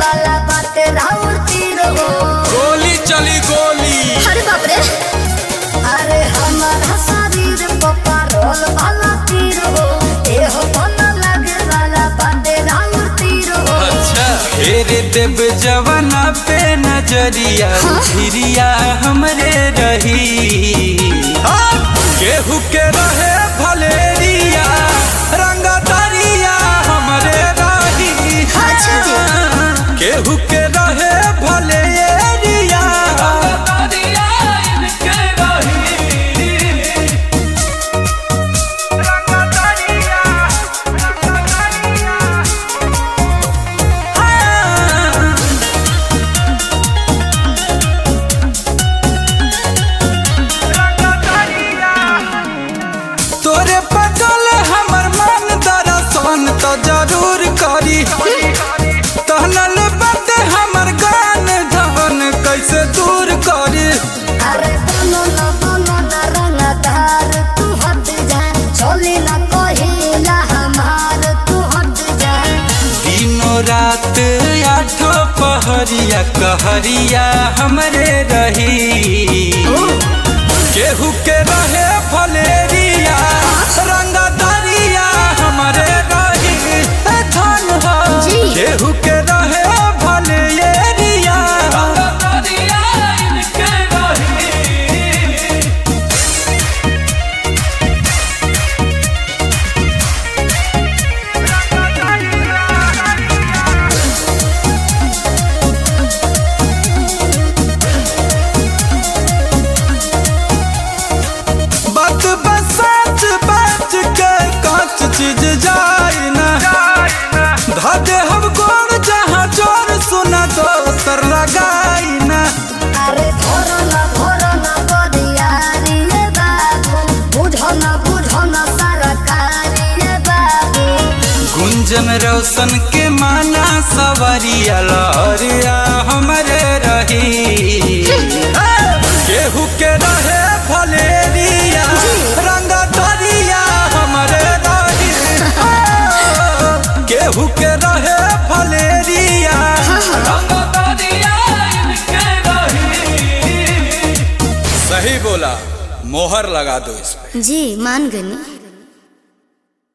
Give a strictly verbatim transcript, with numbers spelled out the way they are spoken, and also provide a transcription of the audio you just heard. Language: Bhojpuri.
वाला बात राउर तीर हो। गोली चली गोली। अरे बाप रे, अरे हमारा शरीर पप्पा रोल वाला तीर हो। ए हो पना लगे वाला बात राउर तीर हो। अच्छा फेरे देव जवाना पे नजरिया फिरिया हमरे रही। केहू के रहे भलेरिया रंगा दरिया हमरे रही। अच्छा जी, केहू के रहे भलेरिया रंगा दरिया इनके रही। रंगा दरिया रंगा दरिया तोरे पटल हमर मन दरसन तो जरूर करी। तहनल बात हमर गान धवन कैसे दूर करी। अरे दोनों न दोनों न रंगदार तू हट जा। चोली न कहिला हमार तू हट जा। दिनों रात आठो पहरिया कहरिया हमरे रही। केहू के रहे फलेरिया रंगा दरिया हमरे रही। धन हो केहू के रहे फलेरिया रंगा दरिया इनके रही। बात बसच बच के काच चीज जाए ना। धदे हम गोर जहाँ जोर सुना दोसर लगाई ना। अरे भोर न भोर न बदियारी रे बाबू। बुझो न बुझो न सरकारी रे बाबू। गुंजन रोशन के माना सवरिया लहरिया हमरे रही। केहू के रहे फलेरिया रंगा दरिया हमरे रही। केहू के रहे फलेरिया रंगा दरिया इनके रही। सही बोला, मोहर लगा दो इस पे। जी मान गनी।